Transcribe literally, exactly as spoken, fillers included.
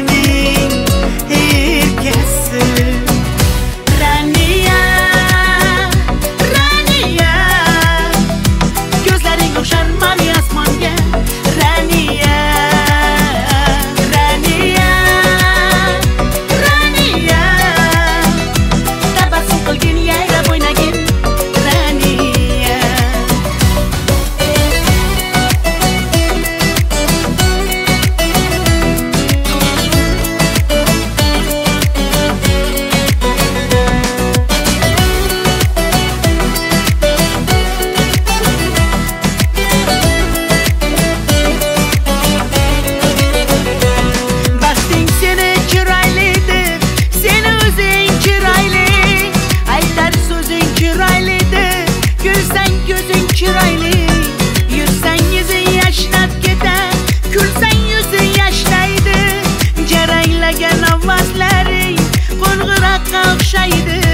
Raniyening erkasi. Raniya, Raniya, ko'zlaring o'xshar mavi osmonga. Raniya, Raniya, Raniya, tabassum qilgin, yayrab o'ynagin. Raniya. Baxting seni chiroylidir, seni o'zing chiroyli, aytar so'zing chiroylidir, kulsang ko'zing chiroyli, yursang yuzing yashnab ketar, kulsang yuzing yashlaydi, jaranglagan ovozlaring qo'ng'iroqqa o'xshaydi.